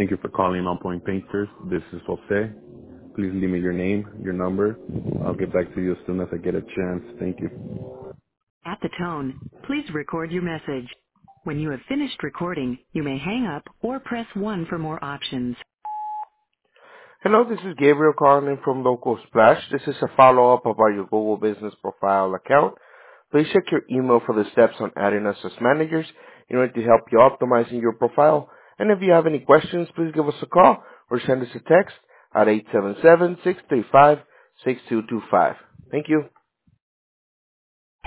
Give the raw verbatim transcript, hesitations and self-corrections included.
Thank you for calling On Point Painters. This is Jose. Please leave me your name, your number. I'll get back to you as soon as I get a chance. Thank you. At the tone, please record your message. When you have finished recording, you may hang up or press one for more options. Hello, this is Gabriel calling in from Local Splash. This is a follow-up about your Google Business Profile account. Please check your email for the steps on adding us as managers in order to help you optimizing your profile. And if you have any questions, please give us a call or send us a text at eight seven seven, six three five, six two two five. Thank you.